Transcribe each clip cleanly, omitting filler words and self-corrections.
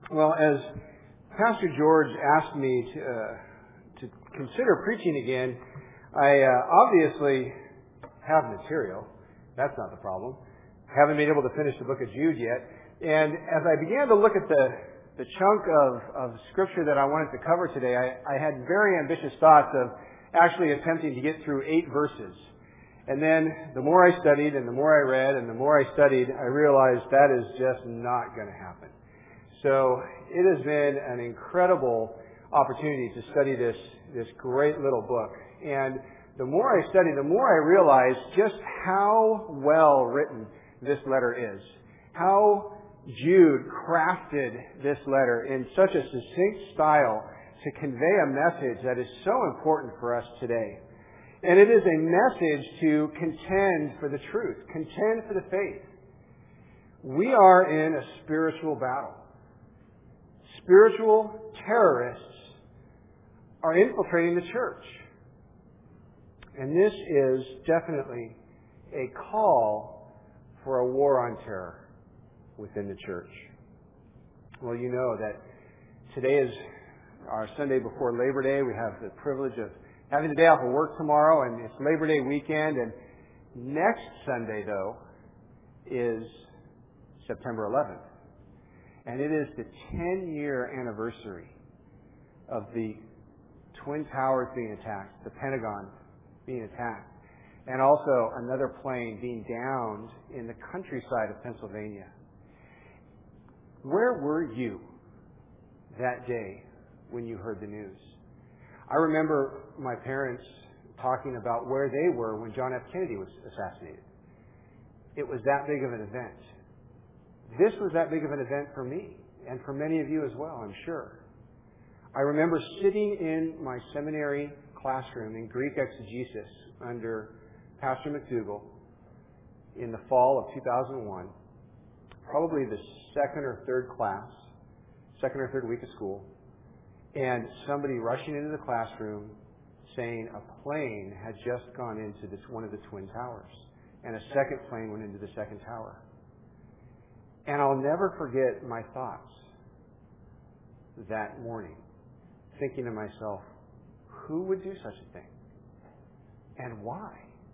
Well, as Pastor George asked me to consider preaching again, I obviously have material. That's not the problem. Haven't been able to finish the book of Jude yet. And as I began to look at the chunk of Scripture that I wanted to cover today, I had very ambitious thoughts of actually attempting to get through 8 verses. And then the more I studied and the more I read and the more I studied, I realized that is just not going to happen. So it has been an incredible opportunity to study this great little book. And the more I study, the more I realize just how well written this letter is. How Jude crafted this letter in such a succinct style to convey a message that is so important for us today. And it is a message to contend for the truth, contend for the faith. We are in a spiritual battle. Spiritual terrorists are infiltrating the church. And this is definitely a call for a war on terror within the church. Well, you know that today is our Sunday before Labor Day. We have the privilege of having the day off of work tomorrow, and it's Labor Day weekend. And next Sunday, though, is September 11th. And it is the 10-year anniversary of the Twin Towers being attacked, the Pentagon being attacked, and also another plane being downed in the countryside of Pennsylvania. Where were you that day when you heard the news? I remember my parents talking about where they were when John F. Kennedy was assassinated. It was that big of an event. This was that big of an event for me, and for many of you as well, I'm sure. I remember sitting in my seminary classroom in Greek exegesis under Pastor McDougall in the fall of 2001, probably the second or third week of school, and somebody rushing into the classroom saying a plane had just gone into one of the Twin Towers, and a second plane went into the second tower. And I'll never forget my thoughts that morning, thinking to myself, who would do such a thing? And why?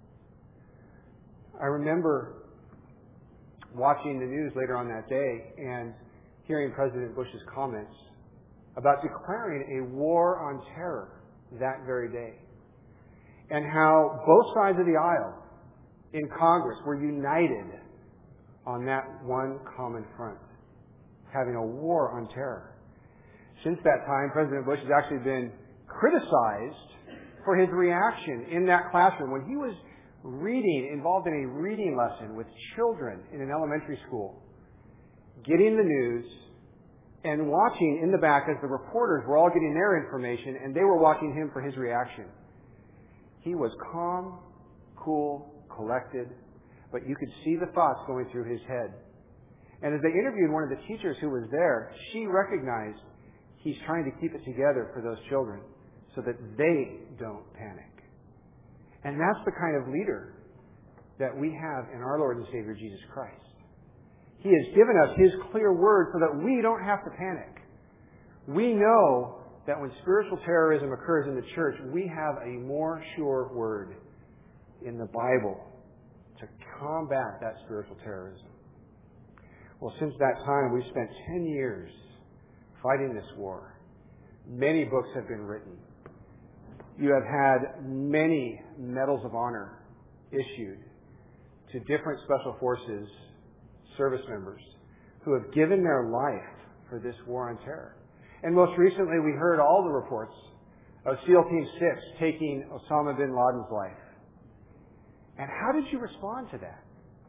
I remember watching the news later on that day and hearing President Bush's comments about declaring a war on terror that very day, and how both sides of the aisle in Congress were united on that one common front, having a war on terror. Since that time, President Bush has actually been criticized for his reaction in that classroom when he was involved in a reading lesson with children in an elementary school, getting the news and watching in the back as the reporters were all getting their information and they were watching him for his reaction. He was calm, cool, collected, but you could see the thoughts going through his head. And as they interviewed one of the teachers who was there, she recognized he's trying to keep it together for those children so that they don't panic. And that's the kind of leader that we have in our Lord and Savior Jesus Christ. He has given us His clear word so that we don't have to panic. We know that when spiritual terrorism occurs in the church, we have a more sure word in the Bible to combat that spiritual terrorism. Well, since that time, we've spent 10 years fighting this war. Many books have been written. You have had many medals of honor issued to different special forces service members who have given their life for this war on terror. And most recently, we heard all the reports of SEAL Team 6 taking Osama bin Laden's life. And how did you respond to that?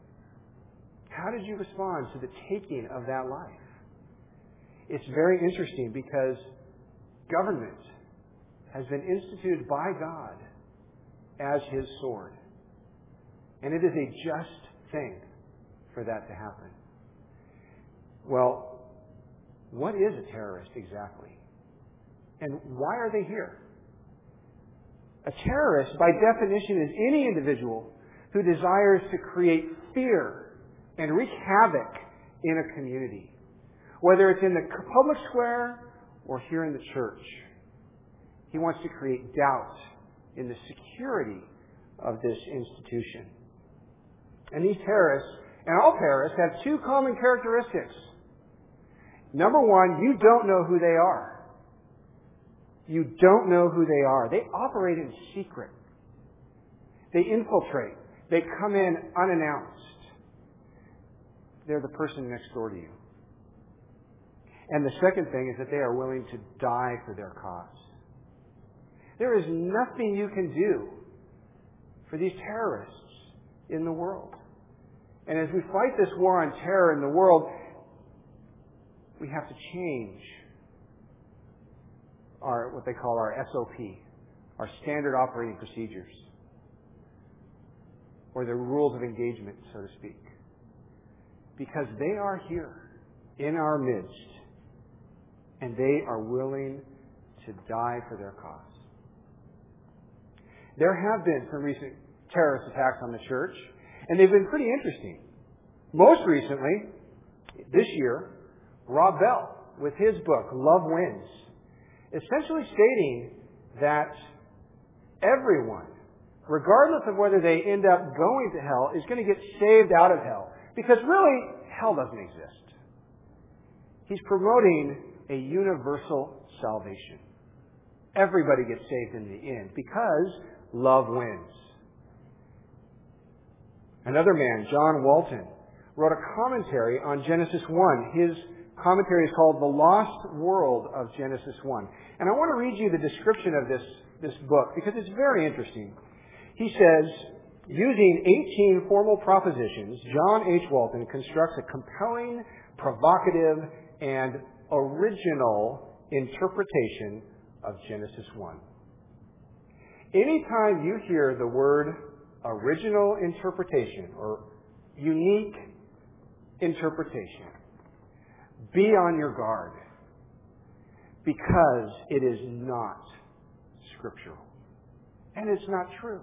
How did you respond to the taking of that life? It's very interesting because government has been instituted by God as His sword. And it is a just thing for that to happen. Well, what is a terrorist exactly? And why are they here? A terrorist, by definition, is any individual who desires to create fear and wreak havoc in a community, Whether it's in the public square or here in the church, he wants to create doubt in the security of this institution. And these terrorists, and all terrorists, have two common characteristics. Number one, you don't know who they are. You don't know who they are. They operate in secret. They infiltrate. They come in unannounced. They're the person next door to you. And the second thing is that they are willing to die for their cause. There is nothing you can do for these terrorists in the world. And as we fight this war on terror in the world, we have to change what they call our SOP, our standard operating procedures, or the rules of engagement, so to speak. Because they are here in our midst, and they are willing to die for their cause. There have been some recent terrorist attacks on the church, and they've been pretty interesting. Most recently, this year, Rob Bell, with his book, Love Wins, essentially stating that everyone, regardless of whether they end up going to hell, is going to get saved out of hell. Because really, hell doesn't exist. He's promoting a universal salvation. Everybody gets saved in the end because love wins. Another man, John Walton, wrote a commentary on Genesis 1. His commentary is called The Lost World of Genesis 1. And I want to read you the description of this book because it's very interesting. He says, using 18 formal propositions, John H. Walton constructs a compelling, provocative, and original interpretation of Genesis 1. Anytime you hear the word original interpretation or unique interpretation, be on your guard because it is not scriptural. And it's not true.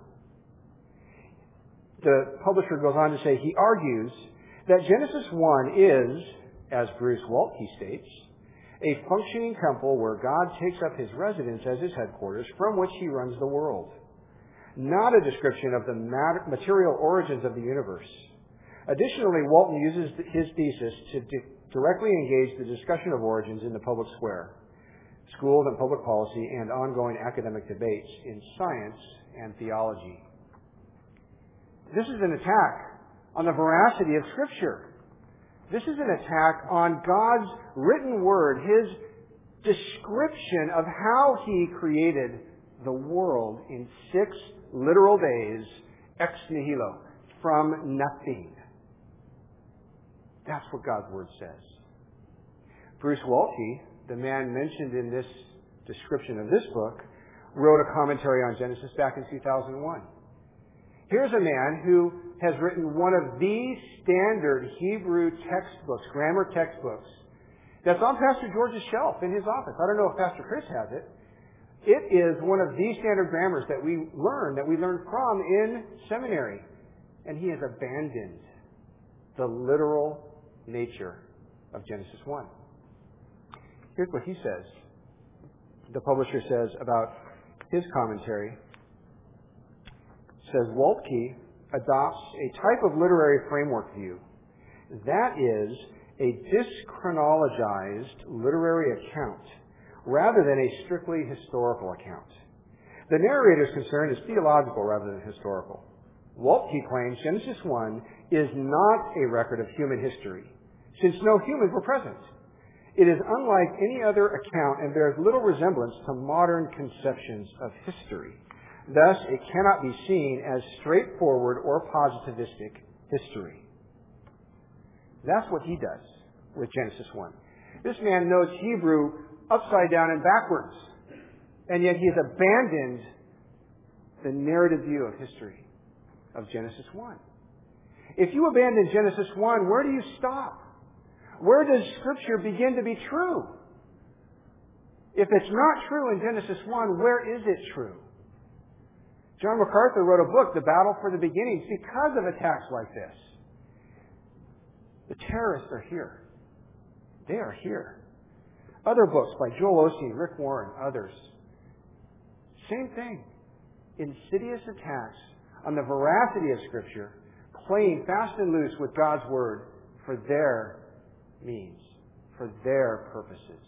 The publisher goes on to say, he argues that Genesis 1 is, as Bruce Waltke states, a functioning temple where God takes up his residence as his headquarters from which he runs the world. Not a description of the material origins of the universe. Additionally, Walton uses his thesis to directly engage the discussion of origins in the public square, schools and public policy, and ongoing academic debates in science and theology. This is an attack on the veracity of Scripture. This is an attack on God's written word, his description of how he created the world in 6 literal days, ex nihilo, from nothing. That's what God's word says. Bruce Waltke, the man mentioned in this description of this book, wrote a commentary on Genesis back in 2001. Here's a man who has written one of the standard Hebrew textbooks, grammar textbooks, that's on Pastor George's shelf in his office. I don't know if Pastor Chris has it. It is one of the standard grammars that we learned from in seminary. And he has abandoned the literal nature of Genesis 1. Here's what he says. The publisher says about his commentary. Says Waltke adopts a type of literary framework view. That is a dyschronologized literary account rather than a strictly historical account. The narrator's concern is theological rather than historical. Waltke claims Genesis 1 is not a record of human history, since no humans were present. It is unlike any other account and bears little resemblance to modern conceptions of history. Thus, it cannot be seen as straightforward or positivistic history. That's what he does with Genesis 1. This man knows Hebrew upside down and backwards, and yet he has abandoned the narrative view of history of Genesis 1. If you abandon Genesis 1, where do you stop? Where does Scripture begin to be true? If it's not true in Genesis 1, where is it true? John MacArthur wrote a book, The Battle for the Beginnings, because of attacks like this. The terrorists are here. They are here. Other books by Joel Osteen, Rick Warren, others. Same thing. Insidious attacks on the veracity of Scripture, playing fast and loose with God's Word for their means, for their purposes.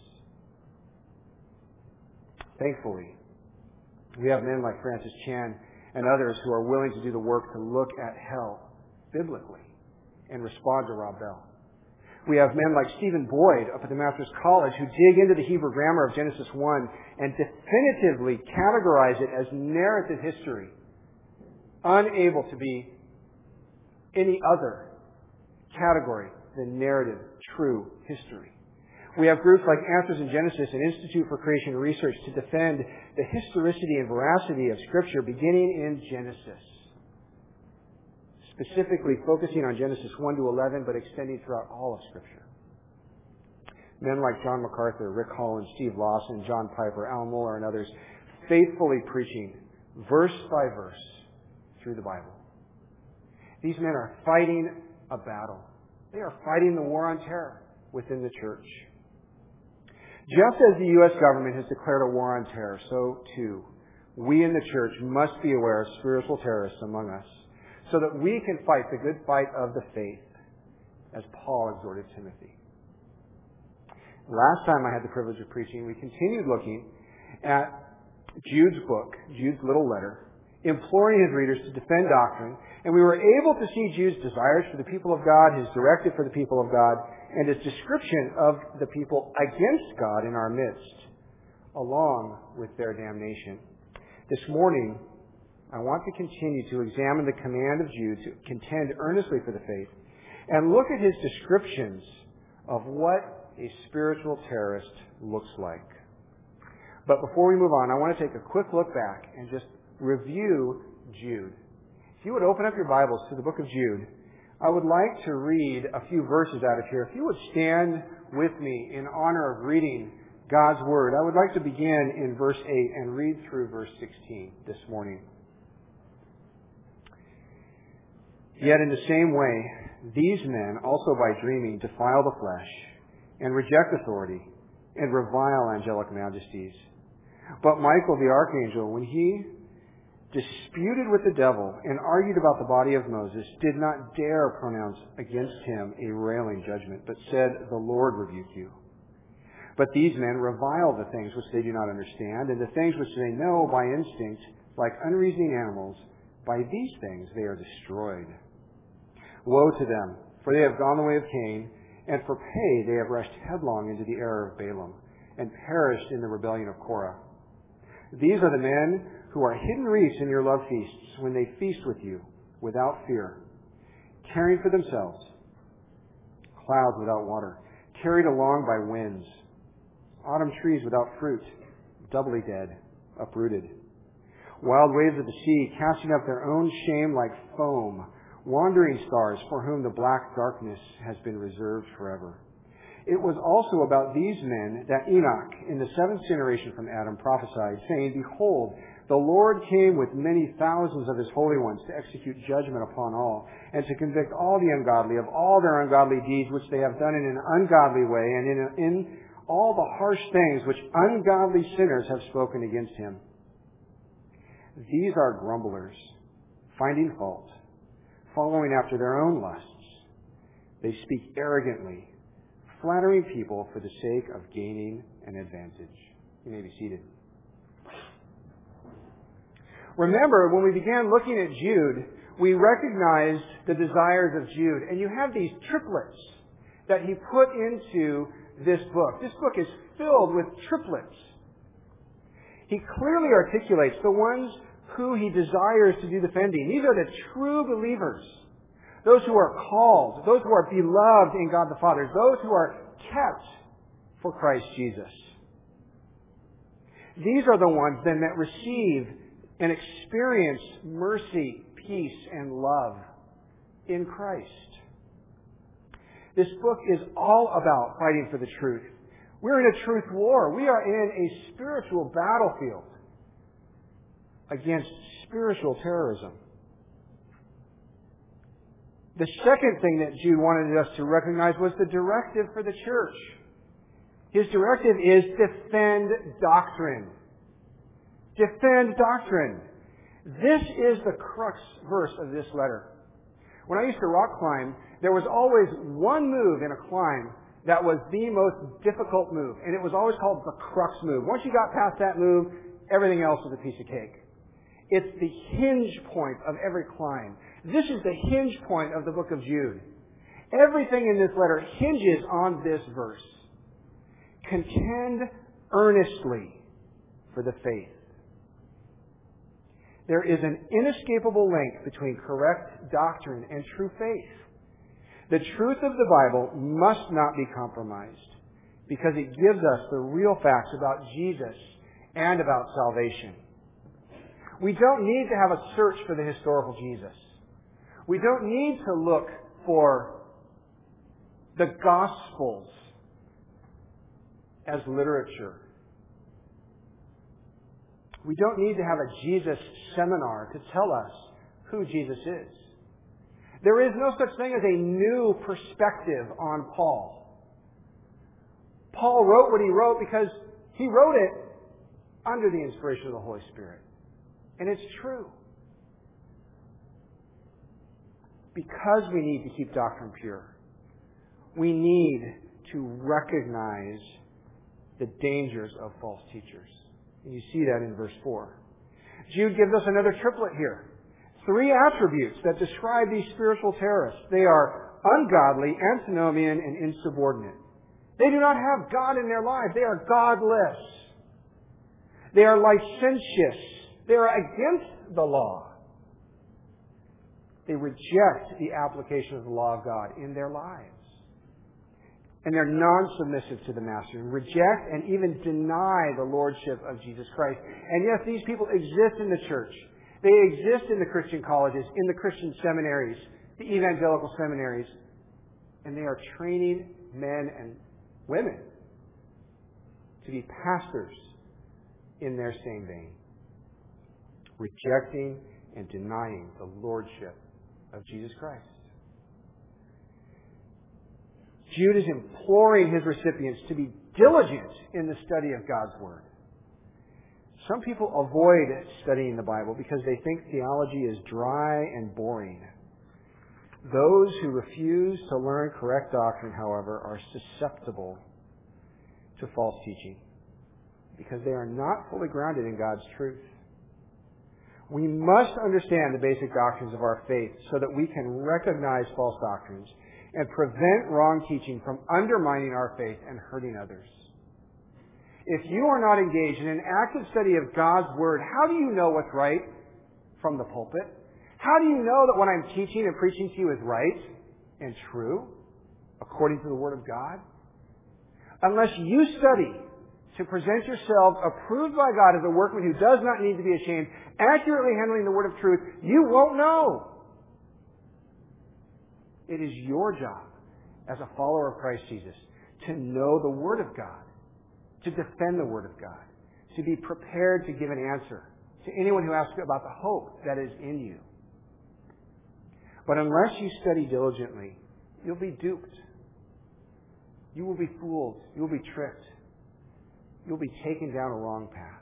Thankfully, we have men like Francis Chan and others who are willing to do the work to look at hell biblically and respond to Rob Bell. We have men like Stephen Boyd up at the Master's College who dig into the Hebrew grammar of Genesis 1 and definitively categorize it as narrative history, unable to be any other category than narrative, true history. We have groups like Answers in Genesis and Institute for Creation Research to defend the historicity and veracity of Scripture beginning in Genesis, specifically focusing on Genesis 1 to 11, but extending throughout all of Scripture. Men like John MacArthur, Rick Holland, Steve Lawson, John Piper, Al Mohler, and others faithfully preaching verse by verse through the Bible. These men are fighting a battle. They are fighting the war on terror within the church. Just as the U.S. government has declared a war on terror, so too we in the church must be aware of spiritual terrorists among us, so that we can fight the good fight of the faith, as Paul exhorted Timothy. Last time I had the privilege of preaching, we continued looking at Jude's book, Jude's little letter, imploring his readers to defend doctrine, and we were able to see Jude's desires for the people of God, his directive for the people of God, and his description of the people against God in our midst, along with their damnation. This morning, I want to continue to examine the command of Jude to contend earnestly for the faith and look at his descriptions of what a spiritual terrorist looks like. But before we move on, I want to take a quick look back and just review Jude. If you would open up your Bibles to the book of Jude, I would like to read a few verses out of here. If you would stand with me in honor of reading God's Word, I would like to begin in verse 8 and read through verse 16 this morning. Yet in the same way, these men also by dreaming defile the flesh and reject authority and revile angelic majesties. But Michael the archangel, when he disputed with the devil and argued about the body of Moses, did not dare pronounce against him a railing judgment, but said, "The Lord rebuke you." But these men revile the things which they do not understand, and the things which they know by instinct, like unreasoning animals, by these things they are destroyed. Woe to them, for they have gone the way of Cain, and for pay they have rushed headlong into the error of Balaam, and perished in the rebellion of Korah. These are the men who are hidden reefs in your love feasts, when they feast with you without fear, caring for themselves clouds without water, carried along by winds, autumn trees without fruit, doubly dead, uprooted, wild waves of the sea, casting up their own shame like foam, wandering stars for whom the black darkness has been reserved forever. It was also about these men that Enoch, in the seventh generation from Adam, prophesied, saying, "Behold, the Lord came with many thousands of his holy ones to execute judgment upon all, and to convict all the ungodly of all their ungodly deeds which they have done in an ungodly way, and in all the harsh things which ungodly sinners have spoken against him. These are grumblers, finding fault, following after their own lusts. They speak arrogantly, flattering people for the sake of gaining an advantage." You may be seated. Remember, when we began looking at Jude, we recognized the desires of Jude. And you have these triplets that he put into this book. This book is filled with triplets. He clearly articulates the ones who he desires to do defending. These are the true believers. Those who are called, those who are beloved in God the Father, those who are kept for Christ Jesus. These are the ones then that receive and experience mercy, peace, and love in Christ. This book is all about fighting for the truth. We're in a truth war. We are in a spiritual battlefield against spiritual terrorism. The second thing that Jude wanted us to recognize was the directive for the church. His directive is defend doctrine. Defend doctrine. This is the crux verse of this letter. When I used to rock climb, there was always one move in a climb that was the most difficult move, and it was always called the crux move. Once you got past that move, everything else was a piece of cake. It's the hinge point of every climb. This is the hinge point of the book of Jude. Everything in this letter hinges on this verse. Contend earnestly for the faith. There is an inescapable link between correct doctrine and true faith. The truth of the Bible must not be compromised because it gives us the real facts about Jesus and about salvation. We don't need to have a search for the historical Jesus. We don't need to look for the Gospels as literature. We don't need to have a Jesus seminar to tell us who Jesus is. There is no such thing as a new perspective on Paul. Paul wrote what he wrote because he wrote it under the inspiration of the Holy Spirit. And it's true. Because we need to keep doctrine pure, we need to recognize the dangers of false teachers. And you see that in verse 4. Jude gives us another triplet here. 3 attributes that describe these spiritual terrorists. They are ungodly, antinomian, and insubordinate. They do not have God in their lives. They are godless. They are licentious. They are against the law. They reject the application of the law of God in their lives. And they're non-submissive to the Master, and reject and even deny the Lordship of Jesus Christ. And yes, these people exist in the church. They exist in the Christian colleges, in the Christian seminaries, the evangelical seminaries. And they are training men and women to be pastors in their same vein, rejecting and denying the Lordship of Jesus Christ. Jude is imploring his recipients to be diligent in the study of God's Word. Some people avoid studying the Bible because they think theology is dry and boring. Those who refuse to learn correct doctrine, however, are susceptible to false teaching because they are not fully grounded in God's truth. We must understand the basic doctrines of our faith so that we can recognize false doctrines and prevent wrong teaching from undermining our faith and hurting others. If you are not engaged in an active study of God's Word, how do you know what's right from the pulpit? How do you know that what I'm teaching and preaching to you is right and true according to the Word of God? Unless you study to present yourself approved by God as a workman who does not need to be ashamed, accurately handling the Word of truth, you won't know. It is your job as a follower of Christ Jesus to know the Word of God, to defend the Word of God, to be prepared to give an answer to anyone who asks about the hope that is in you. But unless you study diligently, you'll be duped. You will be fooled. You will be tricked. You'll be taken down a wrong path.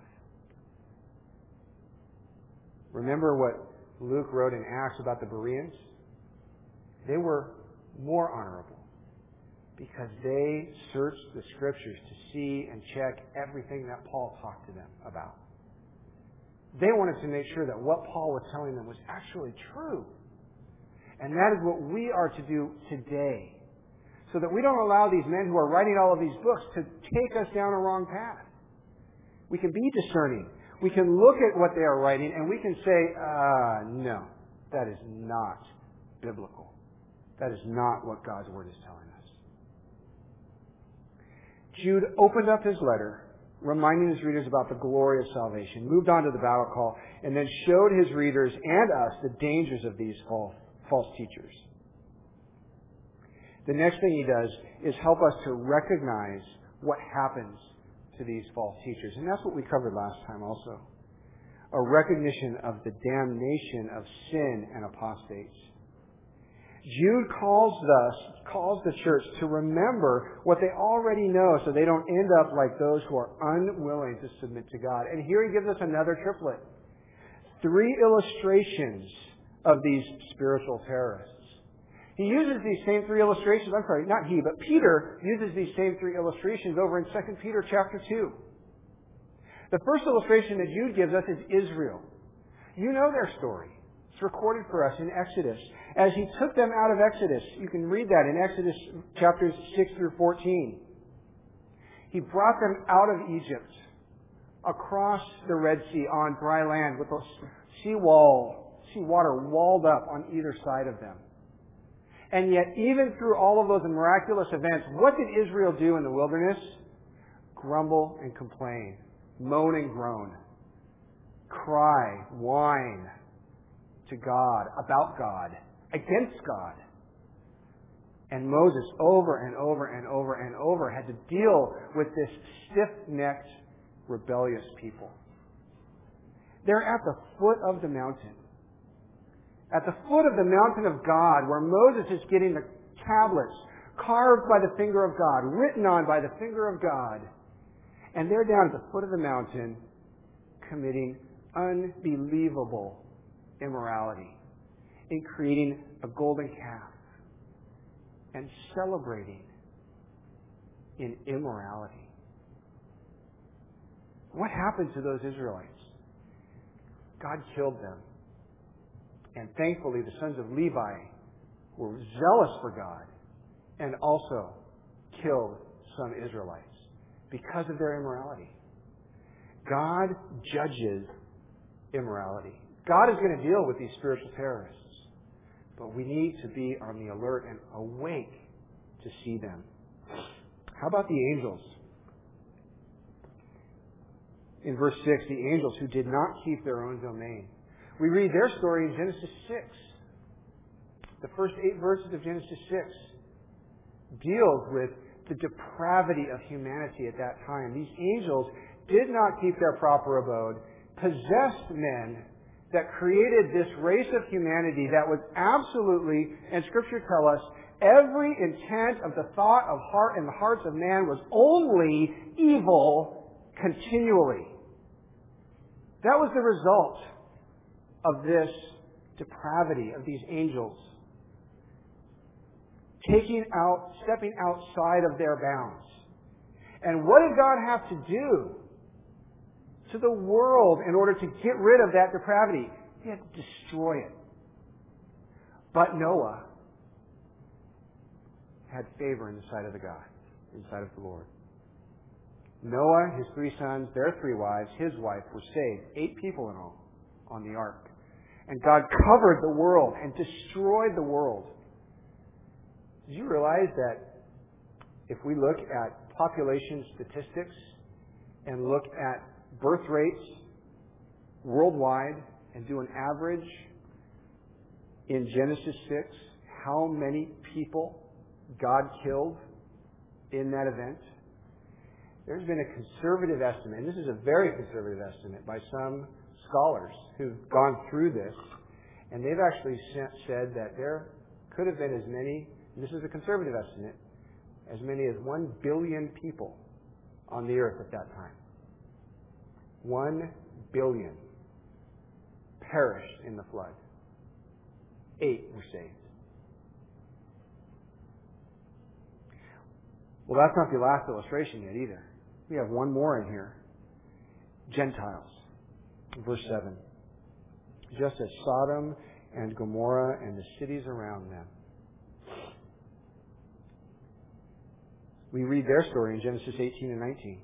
Remember what Luke wrote in Acts about the Bereans? They were more honorable because they searched the Scriptures to see and check everything that Paul talked to them about. They wanted to make sure that what Paul was telling them was actually true. And that is what we are to do today, so that we don't allow these men who are writing all of these books to take us down a wrong path. We can be discerning. We can look at what they are writing and we can say, no, that is not biblical. That is not what God's Word is telling us. Jude opened up his letter, reminding his readers about the glory of salvation, moved on to the battle call, and then showed his readers and us the dangers of these false teachers. The next thing he does is help us to recognize what happens to these false teachers. And that's what we covered last time also. A recognition of the damnation of sin and apostates. Jude calls the church to remember what they already know so they don't end up like those who are unwilling to submit to God. And here he gives us another triplet. 3 illustrations of these spiritual terrorists. He uses these same 3 illustrations, not he, but Peter uses these same 3 illustrations over in 2 Peter chapter 2. The first illustration that Jude gives us is Israel. You know their story. It's recorded for us in Exodus. As he took them out of Exodus, you can read that in Exodus chapters 6 through 14. He brought them out of Egypt, across the Red Sea on dry land with a seawater walled up on either side of them. And yet, even through all of those miraculous events, what did Israel do in the wilderness? Grumble and complain, moan and groan, cry, whine to God, about God, against God. And Moses over and over and over and over had to deal with this stiff-necked, rebellious people. They're at the foot of the mountain. At the foot of the mountain of God, where Moses is getting the tablets carved by the finger of God, written on by the finger of God. And they're down at the foot of the mountain committing unbelievable immorality in creating a golden calf and celebrating in immorality. What happened to those Israelites? God killed them. And thankfully, the sons of Levi were zealous for God and also killed some Israelites because of their immorality. God judges immorality. God is going to deal with these spiritual terrorists. But we need to be on the alert and awake to see them. How about the angels? In verse 6, the angels who did not keep their own domain. We read their story in Genesis 6. The first 8 verses of Genesis 6 deals with the depravity of humanity at that time. These angels did not keep their proper abode, possessed men that created this race of humanity that was absolutely, and Scripture tells us, every intent of the thought of heart and the hearts of man was only evil continually. That was the result of this depravity of these angels stepping outside of their bounds. And what did God have to do to the world in order to get rid of that depravity? He had to destroy it. But Noah had favor in the sight of in the sight of the Lord. Noah, his 3 sons, their 3 wives, his wife were saved. 8 people in all on the ark. And God covered the world and destroyed the world. Did you realize that if we look at population statistics and look at birth rates worldwide and do an average in Genesis 6, how many people God killed in that event? There's been a conservative estimate, and this is a very conservative estimate by some scholars who've gone through this, and they've actually said that there could have been as many, and this is a conservative estimate, as many as 1 billion people on the earth at that time. 1 billion perished in the flood. 8 were saved. Well, that's not the last illustration yet either. We have one more in here. Gentiles. Verse 7. Just as Sodom and Gomorrah and the cities around them. We read their story in Genesis 18 and 19.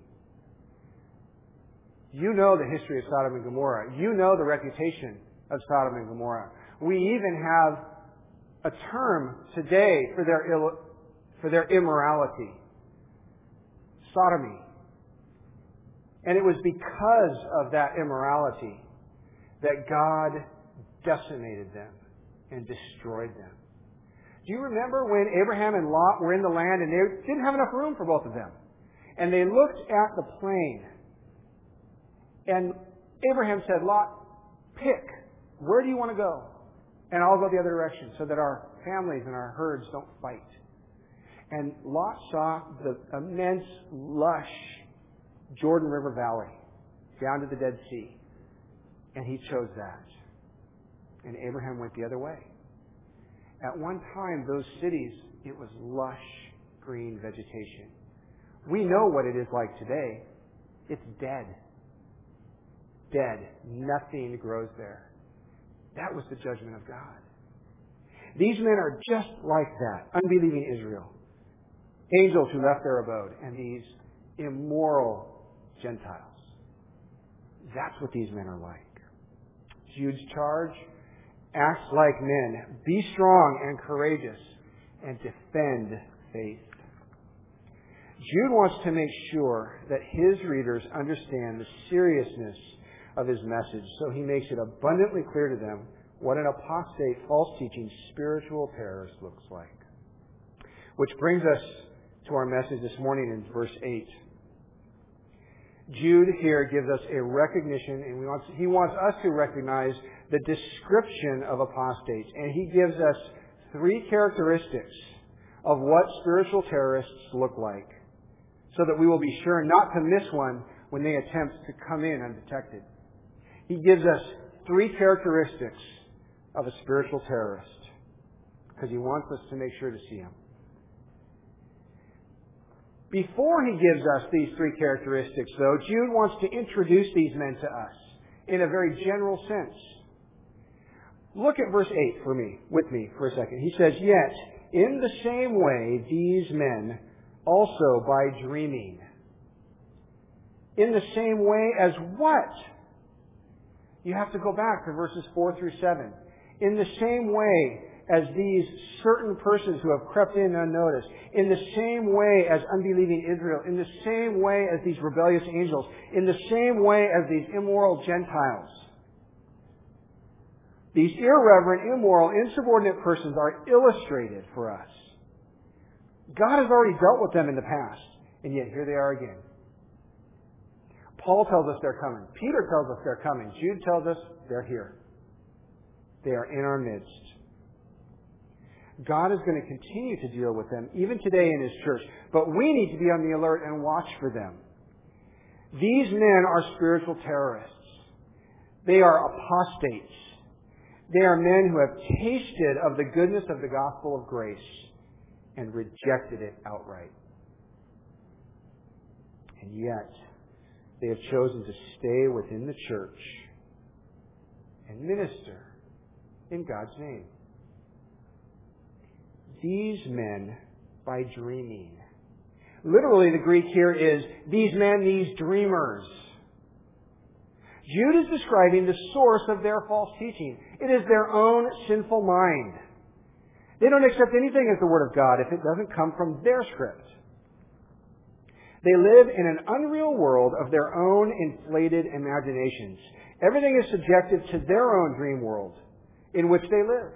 You know the history of Sodom and Gomorrah. You know the reputation of Sodom and Gomorrah. We even have a term today for their immorality. Sodomy. And it was because of that immorality that God decimated them and destroyed them. Do you remember when Abraham and Lot were in the land and they didn't have enough room for both of them? And they looked at the plain. And Abraham said, Lot, pick. Where do you want to go? And I'll go the other direction so that our families and our herds don't fight. And Lot saw the immense, lush Jordan River Valley down to the Dead Sea. And he chose that. And Abraham went the other way. At one time, those cities, it was lush green vegetation. We know what it is like today. It's dead. Dead. Nothing grows there. That was the judgment of God. These men are just like that, unbelieving Israel. Angels who left their abode, and these immoral Gentiles. That's what these men are like. Jude's charge: act like men, be strong and courageous, and defend faith. Jude wants to make sure that his readers understand the seriousness of his message, so he makes it abundantly clear to them what an apostate, false teaching, spiritual terrorist looks like. Which brings us to our message this morning in verse 8. Jude here gives us a recognition, and he wants us to recognize the description of apostates. And he gives us 3 characteristics of what spiritual terrorists look like, so that we will be sure not to miss one when they attempt to come in undetected. He gives us 3 characteristics of a spiritual terrorist, because he wants us to make sure to see them. Before he gives us these 3 characteristics, though, Jude wants to introduce these men to us in a very general sense. Look at verse 8 with me for a second. He says, "Yet, in the same way, these men also by dreaming." In the same way as what? You have to go back to verses 4 through 7. In the same way as these certain persons who have crept in unnoticed, in the same way as unbelieving Israel, in the same way as these rebellious angels, in the same way as these immoral Gentiles. These irreverent, immoral, insubordinate persons are illustrated for us. God has already dealt with them in the past, and yet here they are again. Paul tells us they're coming. Peter tells us they're coming. Jude tells us they're here. They are in our midst. God is going to continue to deal with them, even today in His church. But we need to be on the alert and watch for them. These men are spiritual terrorists. They are apostates. They are men who have tasted of the goodness of the gospel of grace and rejected it outright. And yet, they have chosen to stay within the church and minister in God's name. These men by dreaming. Literally, the Greek here is these men, these dreamers. Jude is describing the source of their false teaching. It is their own sinful mind. They don't accept anything as the Word of God if it doesn't come from their script. They live in an unreal world of their own inflated imaginations. Everything is subjected to their own dream world in which they live.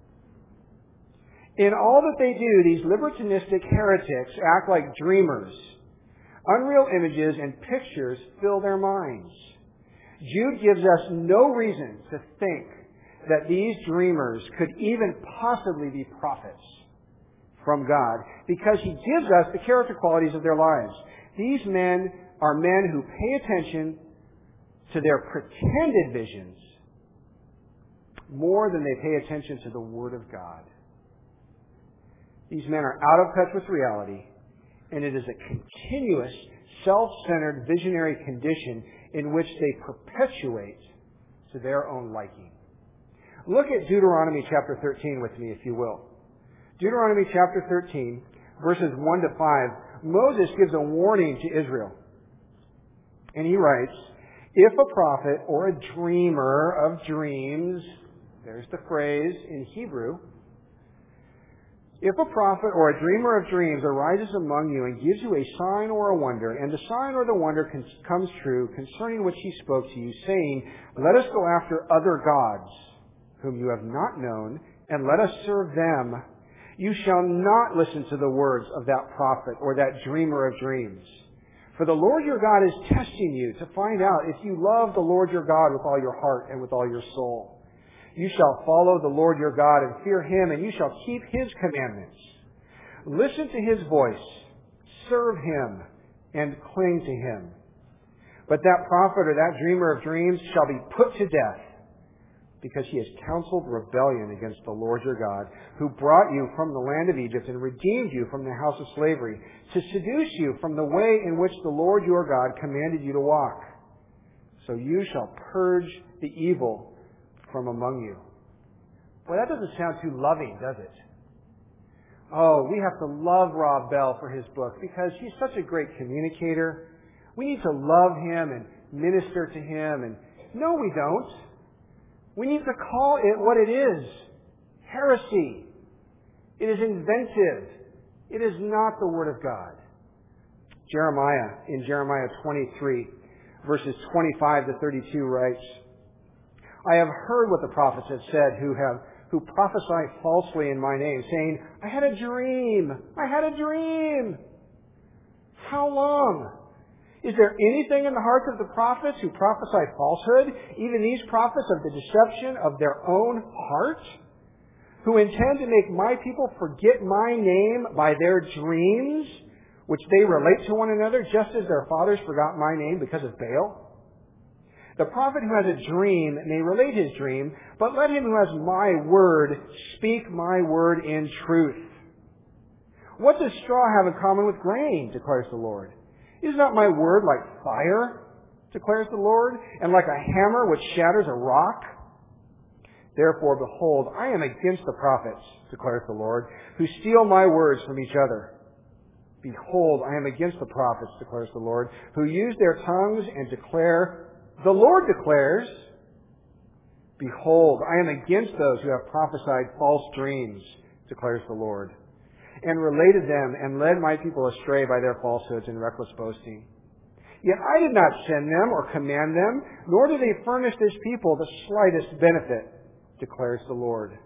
In all that they do, these libertinistic heretics act like dreamers. Unreal images and pictures fill their minds. Jude gives us no reason to think that these dreamers could even possibly be prophets from God, because he gives us the character qualities of their lives. These men are men who pay attention to their pretended visions more than they pay attention to the Word of God. These men are out of touch with reality, and it is a continuous, self-centered, visionary condition in which they perpetuate to their own liking. Look at Deuteronomy chapter 13 with me, if you will. Deuteronomy chapter 13, verses 1 to 5. Moses gives a warning to Israel. And he writes, "If a prophet or a dreamer of dreams," there's the phrase in Hebrew, "if a prophet or a dreamer of dreams arises among you and gives you a sign or a wonder, and the sign or the wonder comes true concerning which he spoke to you, saying, 'Let us go after other gods, whom you have not known, and let us serve them,' you shall not listen to the words of that prophet or that dreamer of dreams. For the Lord your God is testing you to find out if you love the Lord your God with all your heart and with all your soul. You shall follow the Lord your God and fear Him, and you shall keep His commandments. Listen to His voice, serve Him, and cling to Him. But that prophet or that dreamer of dreams shall be put to death, because he has counseled rebellion against the Lord your God, who brought you from the land of Egypt and redeemed you from the house of slavery, to seduce you from the way in which the Lord your God commanded you to walk. So you shall purge the evil from among you. Well, that doesn't sound too loving, does it? Oh, we have to love Rob Bell for his book because he's such a great communicator. We need to love him and minister to him. And no, we don't. We need to call it what it is. Heresy. It is inventive. It is not the Word of God. Jeremiah, in Jeremiah 23, verses 25 to 32 writes, I have heard what the prophets have said who prophesy falsely in my name, saying, I had a dream. I had a dream. How long? Is there anything in the hearts of the prophets who prophesy falsehood, even these prophets of the deception of their own heart, who intend to make my people forget my name by their dreams, which they relate to one another, just as their fathers forgot my name because of Baal? The prophet who has a dream may relate his dream, but let him who has my word speak my word in truth. What does straw have in common with grain, declares the Lord? Is not my word like fire, declares the Lord, and like a hammer which shatters a rock? Therefore, behold, I am against the prophets, declares the Lord, who steal my words from each other. Behold, I am against the prophets, declares the Lord, who use their tongues and declare, the Lord declares, behold, I am against those who have prophesied false dreams, declares the Lord, and related them and led my people astray by their falsehoods and reckless boasting. Yet I did not send them or command them, nor do they furnish this people the slightest benefit, declares the Lord.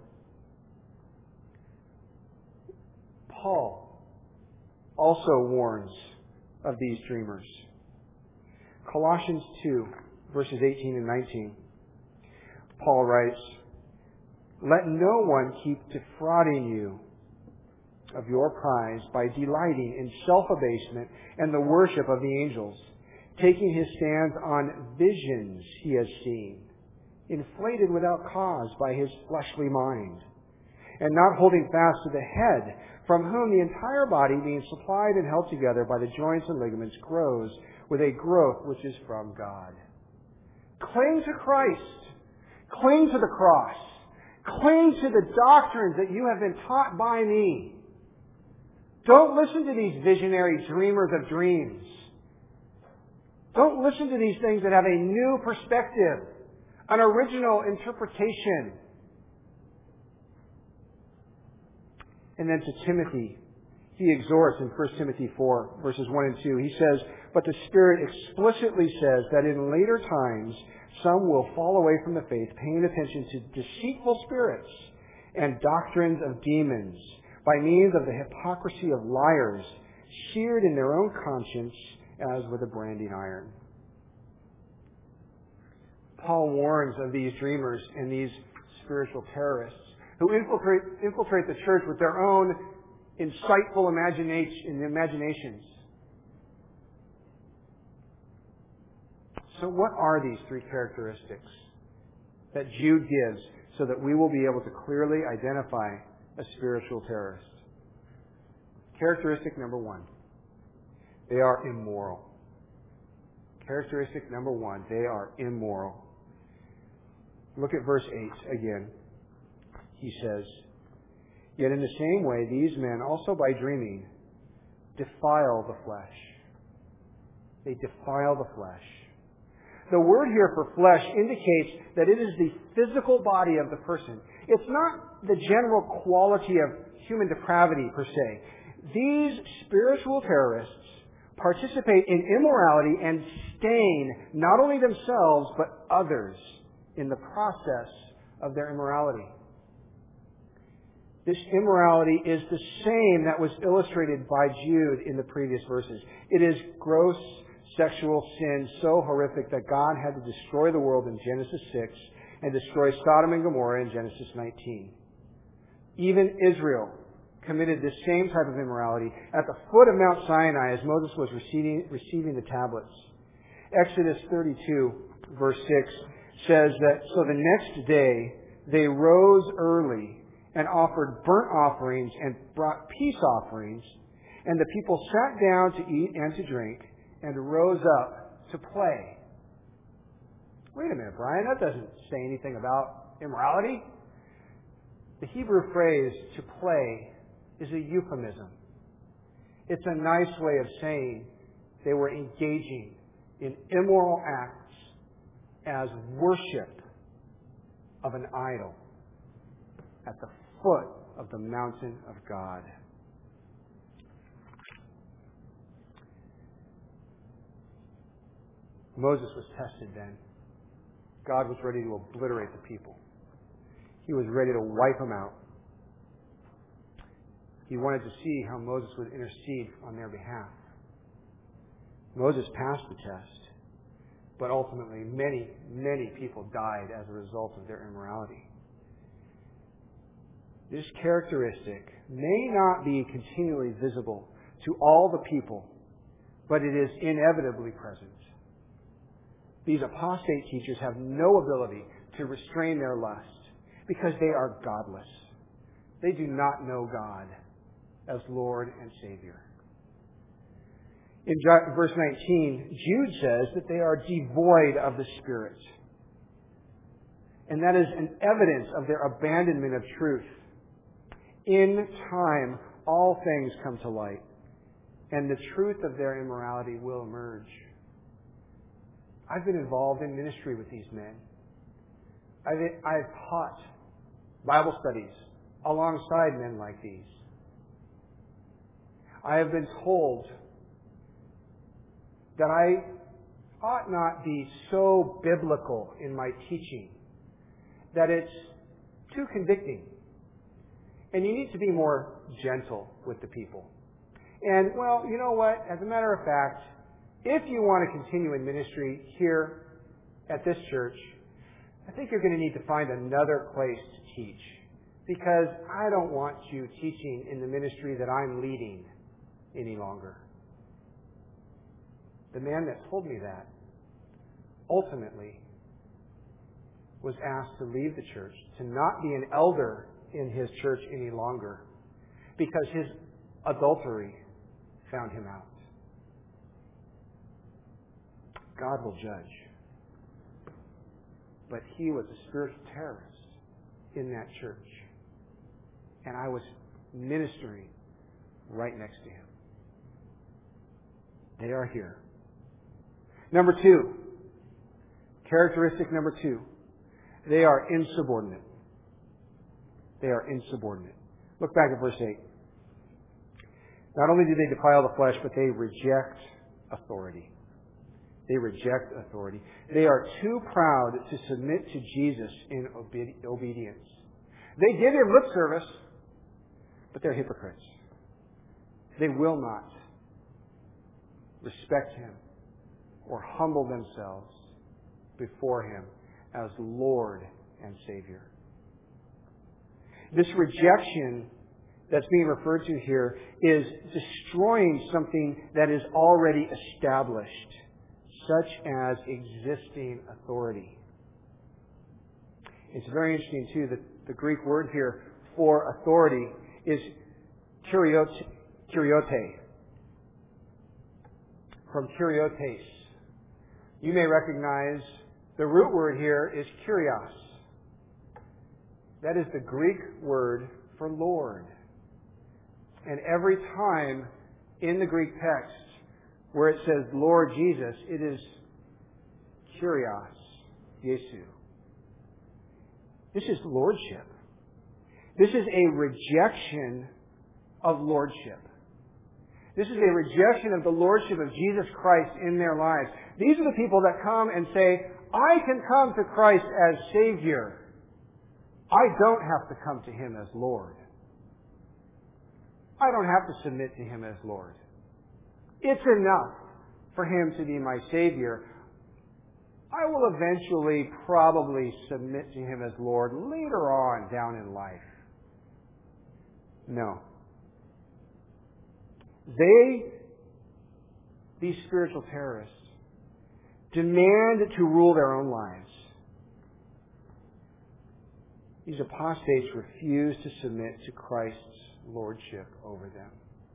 Paul also warns of these dreamers. Colossians 2, verses 18 and 19. Paul writes, let no one keep defrauding you of your prize by delighting in self-abasement and the worship of the angels, taking his stand on visions he has seen, inflated without cause by his fleshly mind, and not holding fast to the head, from whom the entire body, being supplied and held together by the joints and ligaments, grows with a growth which is from God. Cling to Christ. Cling to the cross. Cling to the doctrines that you have been taught by me. Don't listen to these visionary dreamers of dreams. Don't listen to these things that have a new perspective, an original interpretation. And then to Timothy, he exhorts in 1 Timothy 4, verses 1 and 2. He says, but the Spirit explicitly says that in later times some will fall away from the faith, paying attention to deceitful spirits and doctrines of demons, by means of the hypocrisy of liars, seared in their own conscience as with a branding iron. Paul warns of these dreamers and these spiritual terrorists who infiltrate the church with their own insightful imaginations. So what are these three characteristics that Jude gives so that we will be able to clearly identify a spiritual terrorist? Characteristic number one, they are immoral. Characteristic number one, they are immoral. Look at verse 8 again. He says, yet in the same way, these men also by dreaming defile the flesh. They defile the flesh. The word here for flesh indicates that it is the physical body of the person. It's not the general quality of human depravity per se. These spiritual terrorists participate in immorality and stain not only themselves but others in the process of their immorality. This immorality is the same that was illustrated by Jude in the previous verses. It is gross sexual sin so horrific that God had to destroy the world in Genesis 6 and destroy Sodom and Gomorrah in Genesis 19. Even Israel committed the same type of immorality at the foot of Mount Sinai as Moses was receiving the tablets. Exodus 32, verse 6, says that, so the next day they rose early and offered burnt offerings and brought peace offerings, and the people sat down to eat and to drink and rose up to play. Wait a minute, Brian, that doesn't say anything about immorality. The Hebrew phrase to play is a euphemism. It's a nice way of saying they were engaging in immoral acts as worship of an idol at the foot of the mountain of God. Moses was tested then. God was ready to obliterate the people. He was ready to wipe them out. He wanted to see how Moses would intercede on their behalf. Moses passed the test, but ultimately many, many people died as a result of their immorality. This characteristic may not be continually visible to all the people, but it is inevitably present. These apostate teachers have no ability to restrain their lust because they are godless. They do not know God as Lord and Savior. In verse 19, Jude says that they are devoid of the Spirit. And that is an evidence of their abandonment of truth. In time, all things come to light, and the truth of their immorality will emerge. I've been involved in ministry with these men. I've taught Bible studies alongside men like these. I have been told that I ought not be so biblical in my teaching, that it's too convicting. And you need to be more gentle with the people. And, well, you know what? As a matter of fact, if you want to continue in ministry here at this church, I think you're going to need to find another place to teach, because I don't want you teaching in the ministry that I'm leading any longer. The man that told me that ultimately was asked to leave the church, to not be an elder in his church any longer, because his adultery found him out. God will judge. But he was a spiritual terrorist in that church. And I was ministering right next to him. They are here. Number two. Characteristic number two. They are insubordinate. They are insubordinate. Look back at verse 8. Not only do they defile the flesh, but they reject authority. They reject authority. They are too proud to submit to Jesus in obedience. They give him lip service, but they're hypocrites. They will not respect him or humble themselves before him as Lord and Savior. This rejection that's being referred to here is destroying something that is already established, such as existing authority. It's very interesting, too, that the Greek word here for authority is kuriote, from kuriotes. You may recognize the root word here is kurios. That is the Greek word for Lord. And every time in the Greek text where it says Lord Jesus, it is kurios, Jesu. This is lordship. This is a rejection of lordship. This is a rejection of the lordship of Jesus Christ in their lives. These are the people that come and say, I can come to Christ as Savior. I don't have to come to Him as Lord. I don't have to submit to Him as Lord. It's enough for Him to be my Savior. I will eventually probably submit to Him as Lord later on down in life. No. These spiritual terrorists, demand to rule their own lives. These apostates refuse to submit to Christ's lordship over them.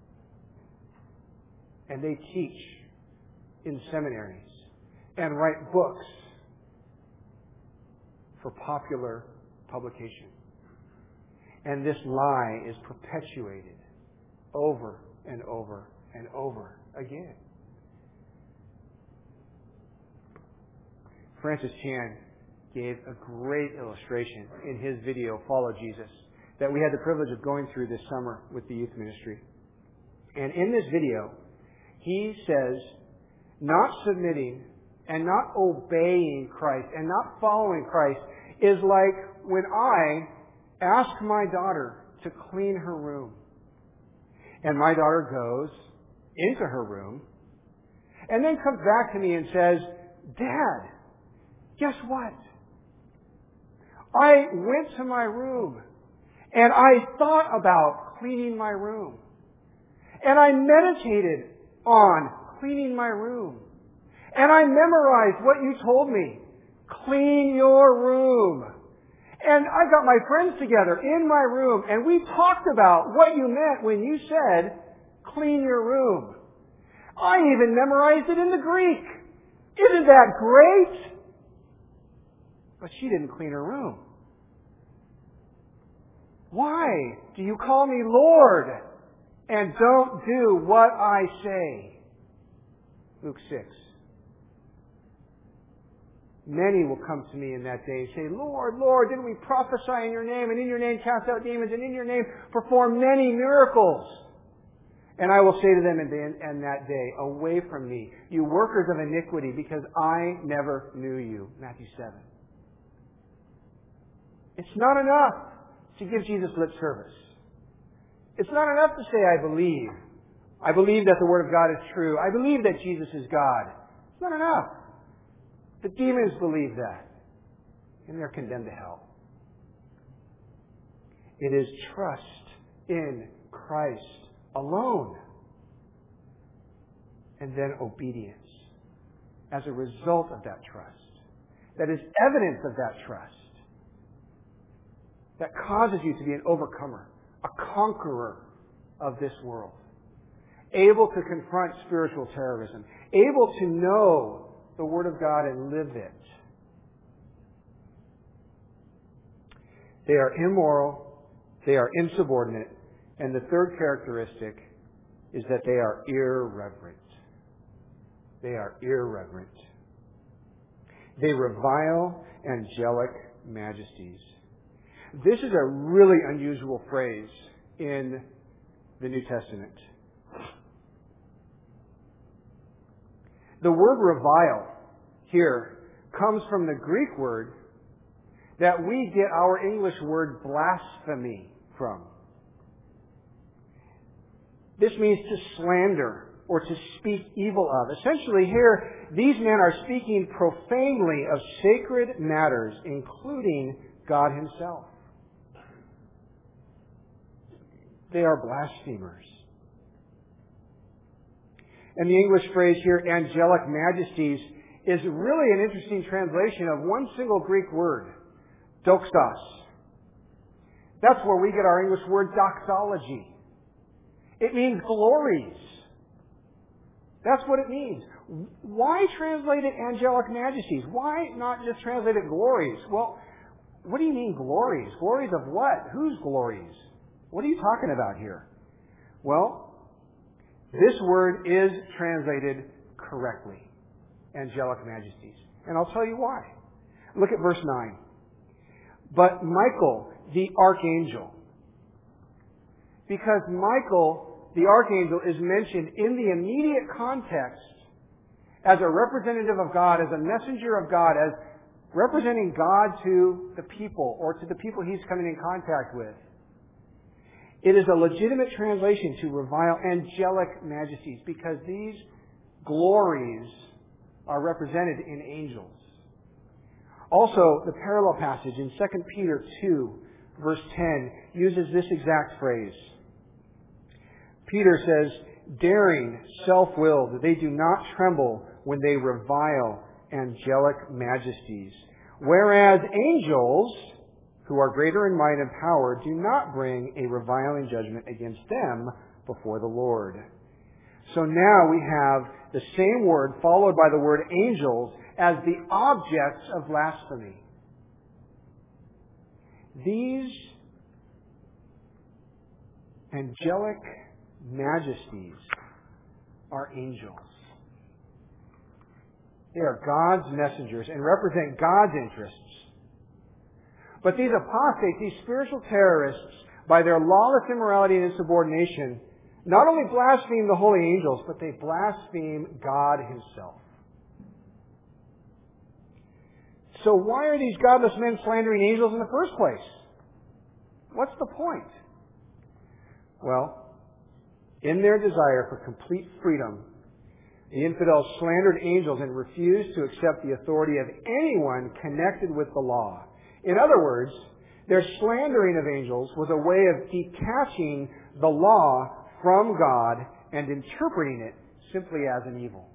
And they teach in seminaries and write books for popular publication. And this lie is perpetuated over and over and over again. Francis Chan gave a great illustration in his video, Follow Jesus, that we had the privilege of going through this summer with the youth ministry. And in this video, he says, not submitting and not obeying Christ and not following Christ is like when I ask my daughter to clean her room. And my daughter goes into her room and then comes back to me and says, Dad, guess what? I went to my room and I thought about cleaning my room. And I meditated on cleaning my room. And I memorized what you told me. Clean your room. And I got my friends together in my room and we talked about what you meant when you said, clean your room. I even memorized it in the Greek. Isn't that great? But she didn't clean her room. Why do you call me Lord and don't do what I say? Luke 6. Many will come to me in that day and say, Lord, Lord, didn't we prophesy in your name, and in your name cast out demons, and in your name perform many miracles? And I will say to them in that day, away from me, you workers of iniquity, because I never knew you. Matthew 7. It's not enough to give Jesus lip service. It's not enough to say, I believe. I believe that the Word of God is true. I believe that Jesus is God. It's not enough. The demons believe that, and they're condemned to hell. It is trust in Christ alone, and then obedience as a result of that trust. That is evidence of that trust. That causes you to be an overcomer, a conqueror of this world. Able to confront spiritual terrorism. Able to know the Word of God and live it. They are immoral, they are insubordinate, and the third characteristic is that they are irreverent. They are irreverent. They revile angelic majesties. This is a really unusual phrase in the New Testament. The word revile here comes from the Greek word that we get our English word blasphemy from. This means to slander or to speak evil of. Essentially here, these men are speaking profanely of sacred matters, including God Himself. They are blasphemers. And the English phrase here, angelic majesties, is really an interesting translation of one single Greek word, doxos. That's where we get our English word doxology. It means glories. That's what it means. Why translate it angelic majesties? Why not just translate it glories? Well, what do you mean glories? Glories of what? Whose glories? What are you talking about here? Well, this word is translated correctly, angelic majesties. And I'll tell you why. Look at verse 9. But Michael, the archangel. Because Michael, the archangel, is mentioned in the immediate context as a representative of God, as a messenger of God, as representing God to the people, or to the people he's coming in contact with. It is a legitimate translation to revile angelic majesties because these glories are represented in angels. Also, the parallel passage in 2 Peter 2, verse 10, uses this exact phrase. Peter says, daring, self-willed, they do not tremble when they revile angelic majesties. Whereas angels, who are greater in might and power, do not bring a reviling judgment against them before the Lord. So now we have the same word followed by the word angels as the objects of blasphemy. These angelic majesties are angels. They are God's messengers and represent God's interests. But these apostates, these spiritual terrorists, by their lawless immorality and insubordination, not only blaspheme the holy angels, but they blaspheme God Himself. So why are these godless men slandering angels in the first place? What's the point? Well, in their desire for complete freedom, the infidels slandered angels and refused to accept the authority of anyone connected with the law. In other words, their slandering of angels was a way of detaching the law from God and interpreting it simply as an evil.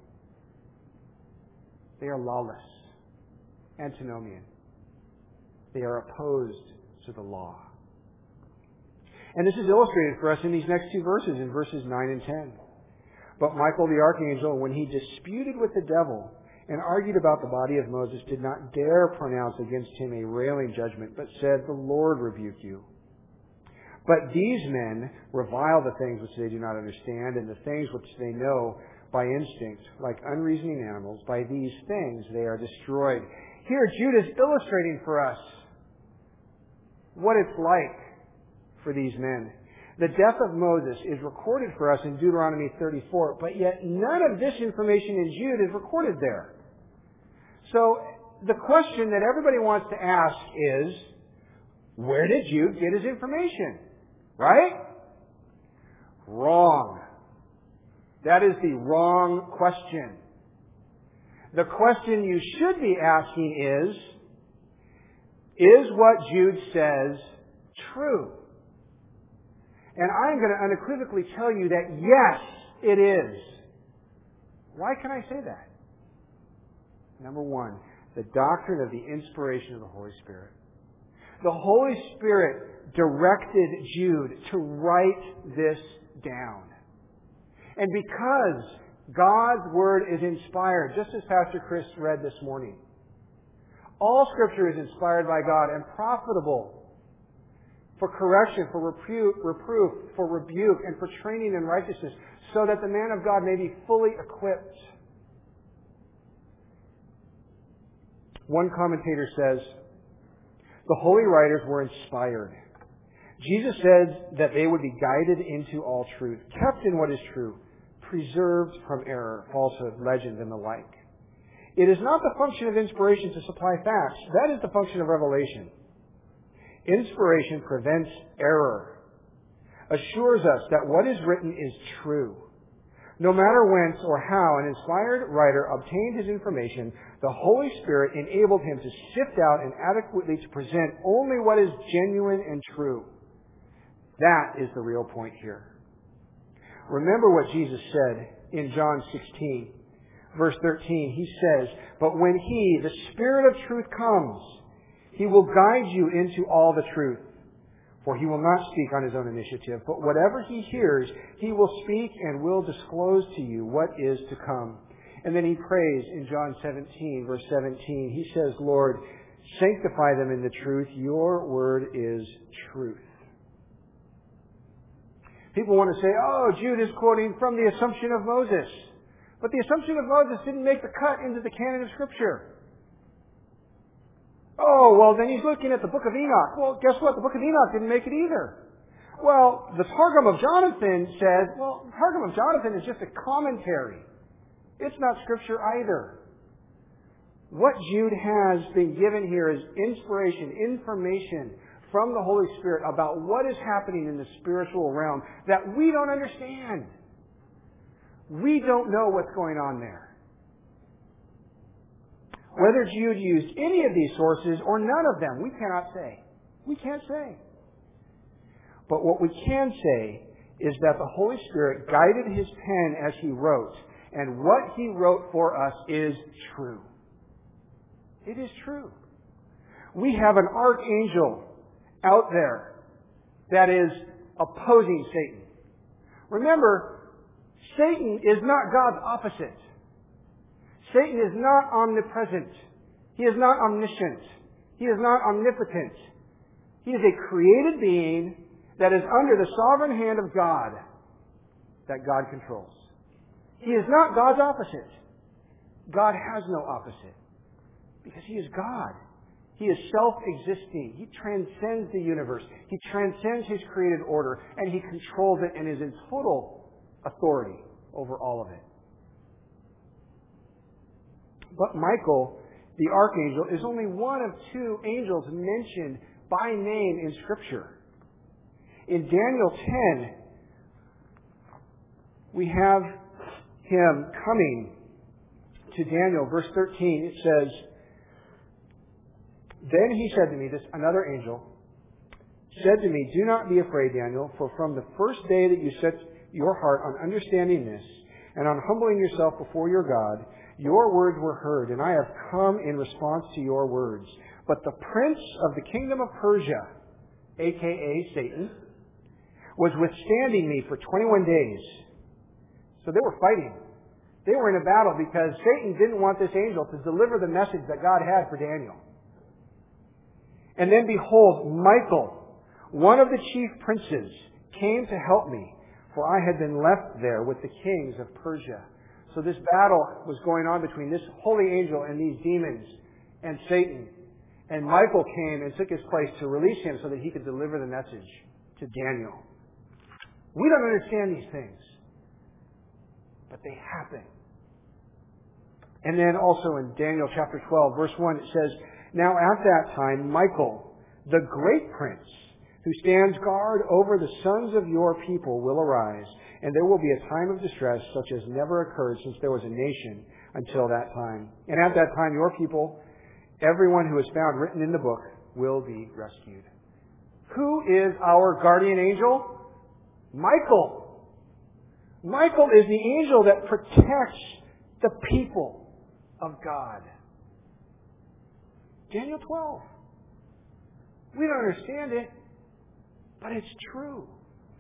They are lawless, antinomian. They are opposed to the law. And this is illustrated for us in these next two verses, in verses 9 and 10. But Michael the archangel, when he disputed with the devil and argued about the body of Moses, did not dare pronounce against him a railing judgment, but said, the Lord rebuke you. But these men revile the things which they do not understand, and the things which they know by instinct, like unreasoning animals. By these things they are destroyed. Here Jude is illustrating for us what it's like for these men. The death of Moses is recorded for us in Deuteronomy 34, but yet none of this information in Jude is recorded there. So the question that everybody wants to ask is, where did Jude get his information? Right? Wrong. That is the wrong question. The question you should be asking is what Jude says true? And I'm going to unequivocally tell you that yes, it is. Why can I say that? Number one, the doctrine of the inspiration of the Holy Spirit. The Holy Spirit directed Jude to write this down. And because God's Word is inspired, just as Pastor Chris read this morning, all Scripture is inspired by God and profitable for correction, for reproof, for rebuke, and for training in righteousness, so that the man of God may be fully equipped. One commentator says, the holy writers were inspired. Jesus said that they would be guided into all truth, kept in what is true, preserved from error, falsehood, legend, and the like. It is not the function of inspiration to supply facts. That is the function of revelation. Inspiration prevents error, assures us that what is written is true. No matter whence or how an inspired writer obtained his information, the Holy Spirit enabled him to sift out and adequately to present only what is genuine and true. That is the real point here. Remember what Jesus said in John 16, verse 13. He says, but when He, the Spirit of truth, comes, He will guide you into all the truth. For He will not speak on His own initiative, but whatever He hears, He will speak and will disclose to you what is to come. And then He prays in John 17, verse 17. He says, Lord, sanctify them in the truth. Your word is truth. People want to say, oh, Jude is quoting from the Assumption of Moses. But the Assumption of Moses didn't make the cut into the canon of Scripture. Oh, well, then he's looking at the Book of Enoch. Well, guess what? The Book of Enoch didn't make it either. Well, the Targum of Jonathan says, well, the Targum of Jonathan is just a commentary. It's not Scripture either. What Jude has been given here is inspiration, information from the Holy Spirit about what is happening in the spiritual realm that we don't understand. We don't know what's going on there. Whether Jude used any of these sources or none of them, we cannot say. We can't say. But what we can say is that the Holy Spirit guided his pen as he wrote, and what he wrote for us is true. It is true. We have an archangel out there that is opposing Satan. Remember, Satan is not God's opposite. Satan is not omnipresent. He is not omniscient. He is not omnipotent. He is a created being that is under the sovereign hand of God that God controls. He is not God's opposite. God has no opposite because He is God. He is self-existing. He transcends the universe. He transcends His created order, and He controls it and is in total authority over all of it. But Michael, the archangel, is only one of two angels mentioned by name in Scripture. In Daniel 10, we have him coming to Daniel. Verse 13, it says, "Then he said to me," this another angel, said to me, "Do not be afraid, Daniel, for from the first day that you set your heart on understanding this and on humbling yourself before your God, your words were heard, and I have come in response to your words. But the prince of the kingdom of Persia," a.k.a. Satan, "was withstanding me for 21 days. So they were fighting. They were in a battle because Satan didn't want this angel to deliver the message that God had for Daniel. "And then behold, Michael, one of the chief princes, came to help me, for I had been left there with the kings of Persia." So this battle was going on between this holy angel and these demons and Satan. And Michael came and took his place to release him so that he could deliver the message to Daniel. We don't understand these things, but they happen. And then also in Daniel chapter 12, verse 1, it says, "Now at that time, Michael, the great prince, who stands guard over the sons of your people, will arise, and there will be a time of distress such as never occurred since there was a nation until that time. And at that time, your people, everyone who is found written in the book, will be rescued." Who is our guardian angel? Michael. Michael is the angel that protects the people of God. Daniel 12. We don't understand it, but it's true.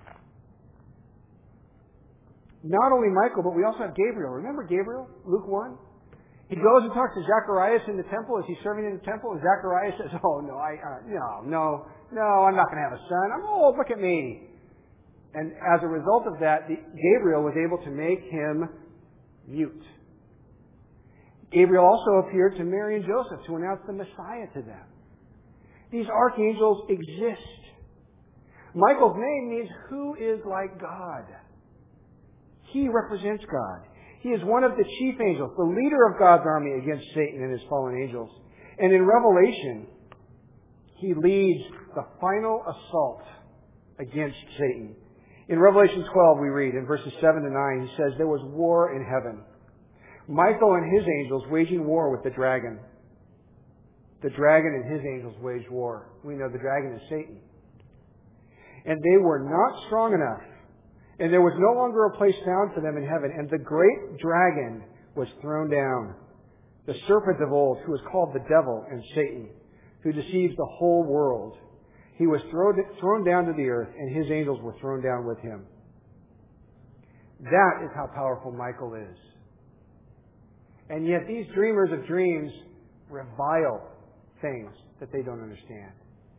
Not only Michael, but we also have Gabriel. Remember Gabriel? Luke 1? He goes and talks to Zacharias in the temple as he's serving in the temple, and Zacharias says, "Oh, no, I'm not going to have a son. I'm old. Look at me." And as a result of that, Gabriel was able to make him mute. Gabriel also appeared to Mary and Joseph to announce the Messiah to them. These archangels exist. Michael's name means "who is like God." He represents God. He is one of the chief angels, the leader of God's army against Satan and his fallen angels. And in Revelation, he leads the final assault against Satan. In Revelation 12, we read in verses 7 to 9, he says, "There was war in heaven. Michael and his angels waging war with the dragon. The dragon and his angels waged war." We know the dragon is Satan. "And they were not strong enough, and there was no longer a place found for them in heaven. And the great dragon was thrown down, the serpent of old, who is called the devil and Satan, who deceives the whole world. He was thrown down to the earth, and his angels were thrown down with him." That is how powerful Michael is. And yet these dreamers of dreams revile things that they don't understand.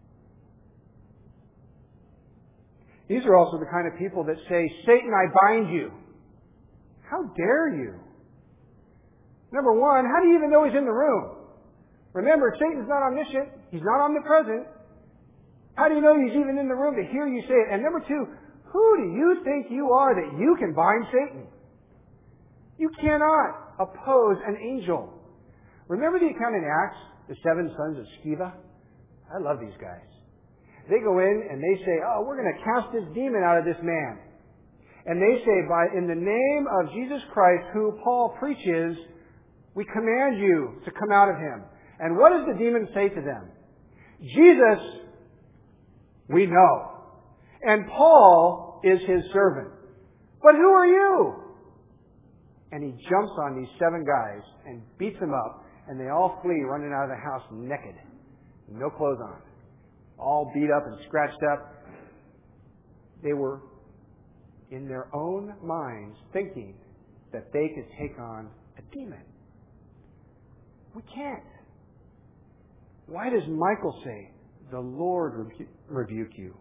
These are also the kind of people that say, "Satan, I bind you." How dare you? Number one, how do you even know he's in the room? Remember, Satan's not omniscient. He's not omnipresent. How do you know he's even in the room to hear you say it? And number two, who do you think you are that you can bind Satan? You cannot oppose an angel. Remember the account in Acts, the 7 sons of Sceva? I love these guys. They go in and they say, "Oh, we're going to cast this demon out of this man." And they say, "In the name of Jesus Christ, who Paul preaches, We command you to come out of him. And what does the demon say to them? Jesus, we know. And Paul is his servant. But who are you? And he jumps on these 7 guys and beats them up, and they all flee, running out of the house naked. No clothes on. All beat up and scratched up. They were, in their own minds, thinking that they could take on a demon. We can't. Why does Michael say, the Lord rebuke you?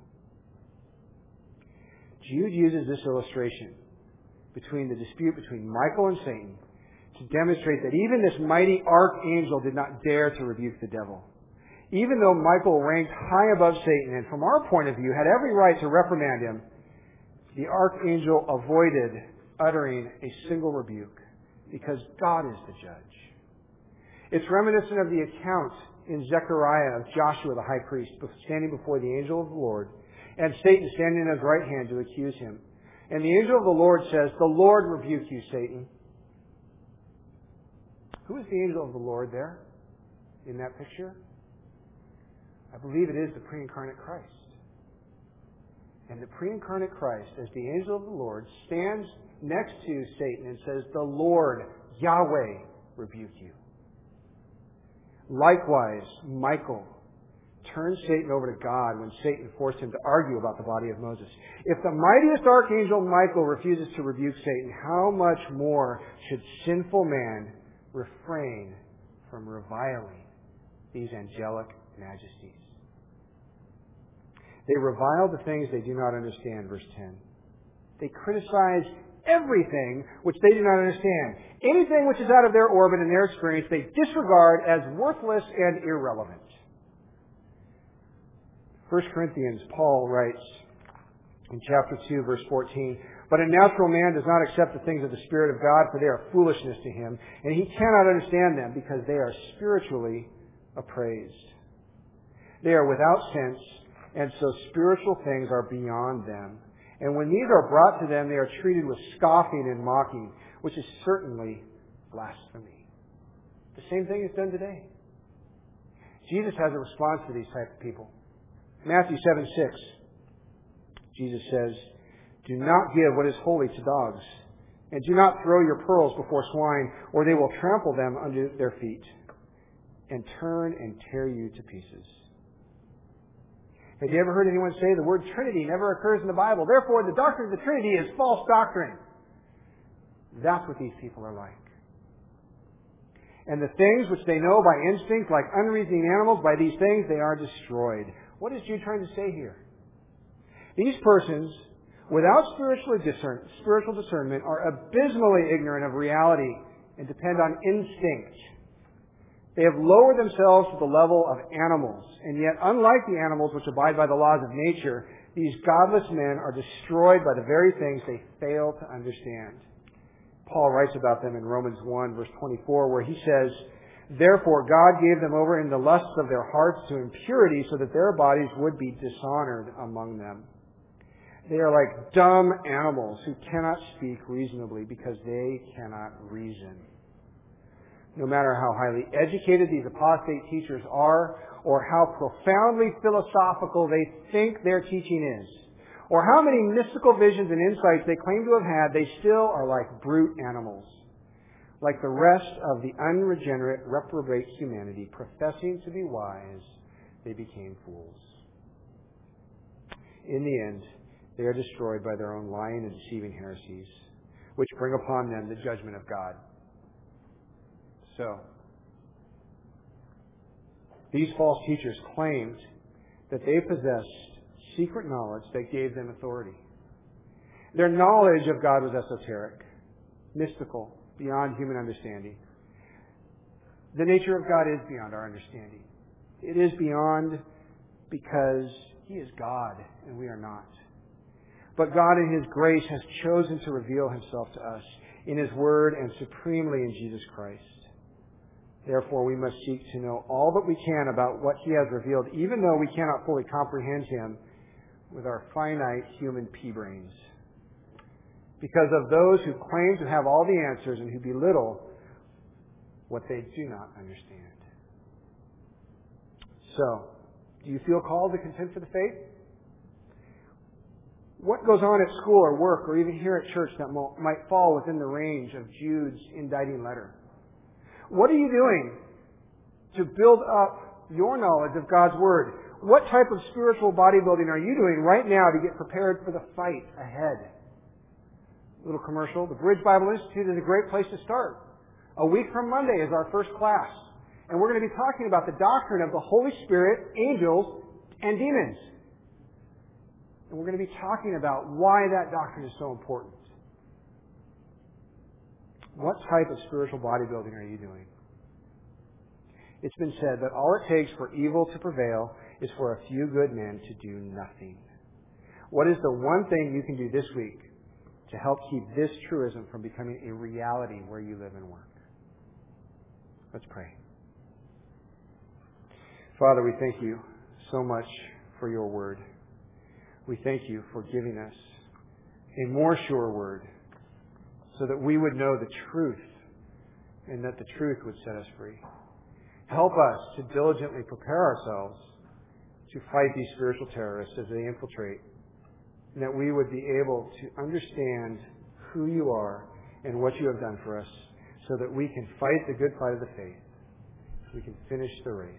Jude uses this illustration between the dispute between Michael and Satan to demonstrate that even this mighty archangel did not dare to rebuke the devil. Even though Michael ranked high above Satan and from our point of view had every right to reprimand him, the archangel avoided uttering a single rebuke because God is the judge. It's reminiscent of the account in Zechariah of Joshua the high priest standing before the angel of the Lord and Satan standing at his right hand to accuse him. And the angel of the Lord says, the Lord rebuke you, Satan. Who is the angel of the Lord there in that picture? I believe it is the pre-incarnate Christ. And the pre-incarnate Christ, as the angel of the Lord, stands next to Satan and says, the Lord, Yahweh, rebuke you. Likewise, Michael turned Satan over to God when Satan forced him to argue about the body of Moses. If the mightiest archangel Michael refuses to rebuke Satan, how much more should sinful man refrain from reviling these angelic majesties? They revile the things they do not understand, verse 10. They criticize everything which they do not understand. Anything which is out of their orbit and their experience, they disregard as worthless and irrelevant. 1 Corinthians, Paul writes in chapter 2, verse 14, but a natural man does not accept the things of the Spirit of God, for they are foolishness to him, and he cannot understand them because they are spiritually appraised. They are without sense, and so spiritual things are beyond them. And when these are brought to them, they are treated with scoffing and mocking, which is certainly blasphemy. The same thing is done today. Jesus has a response to these type of people. Matthew 7:6, Jesus says, do not give what is holy to dogs, and do not throw your pearls before swine, or they will trample them under their feet, and turn and tear you to pieces. Have you ever heard anyone say the word Trinity never occurs in the Bible? Therefore, the doctrine of the Trinity is false doctrine. That's what these people are like. And the things which they know by instinct, like unreasoning animals, by these things they are destroyed. What is Jude trying to say here? These persons, without spiritual discernment, are abysmally ignorant of reality and depend on instinct. They have lowered themselves to the level of animals. And yet, unlike the animals which abide by the laws of nature, these godless men are destroyed by the very things they fail to understand. Paul writes about them in Romans 1, verse 24, where he says, therefore God gave them over in the lusts of their hearts to impurity, so that their bodies would be dishonored among them. They are like dumb animals who cannot speak reasonably because they cannot reason. No matter how highly educated these apostate teachers are, or how profoundly philosophical they think their teaching is, or how many mystical visions and insights they claim to have had, they still are like brute animals. Like the rest of the unregenerate, reprobate humanity, professing to be wise, they became fools. In the end, they are destroyed by their own lying and deceiving heresies, which bring upon them the judgment of God. So, these false teachers claimed that they possessed secret knowledge that gave them authority. Their knowledge of God was esoteric, mystical, beyond human understanding. The nature of God is beyond our understanding. It is beyond because He is God and we are not. But God in His grace has chosen to reveal Himself to us in His Word and supremely in Jesus Christ. Therefore, we must seek to know all that we can about what He has revealed, even though we cannot fully comprehend Him with our finite human pea brains. Because of those who claim to have all the answers and who belittle what they do not understand. So, do you feel called to contend for the faith? What goes on at school or work or even here at church that might fall within the range of Jude's indicting letter? What are you doing to build up your knowledge of God's Word? What type of spiritual bodybuilding are you doing right now to get prepared for the fight ahead? Little commercial. The Bridge Bible Institute is a great place to start. A week from Monday is our first class. And we're going to be talking about the doctrine of the Holy Spirit, angels, and demons. And we're going to be talking about why that doctrine is so important. What type of spiritual bodybuilding are you doing? It's been said that all it takes for evil to prevail is for a few good men to do nothing. What is the one thing you can do this week to help keep this truism from becoming a reality where you live and work? Let's pray. Father, we thank you so much for your word. We thank you for giving us a more sure word so that we would know the truth and that the truth would set us free. Help us to diligently prepare ourselves to fight these spiritual terrorists as they infiltrate, and that we would be able to understand who you are and what you have done for us so that we can fight the good fight of the faith. We can finish the race.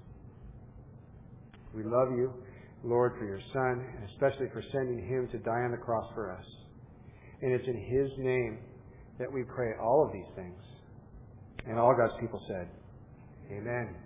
We love you, Lord, for your Son, and especially for sending him to die on the cross for us. And it's in his name that we pray all of these things. And all God's people said, Amen.